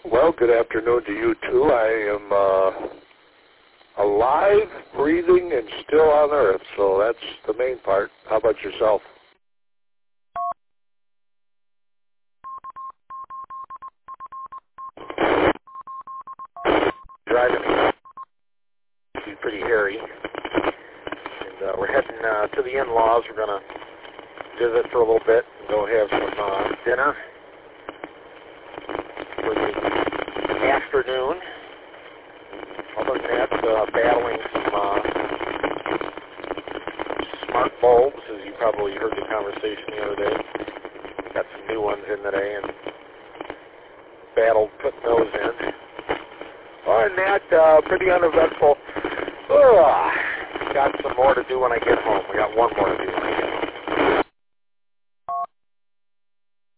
Well, good afternoon to you too. I am alive, breathing, and still on Earth, so that's the main part. How about yourself? Driving is pretty hairy, and we're heading to the in-laws. We're going to visit for a little bit and go have some dinner for the afternoon. Other than that, battling some smart bulbs, as you probably heard the conversation the other day. Got some new ones in today and battled putting those in. Other than that, pretty uneventful. Got some more to do when I get home. We got one more to do when I get home.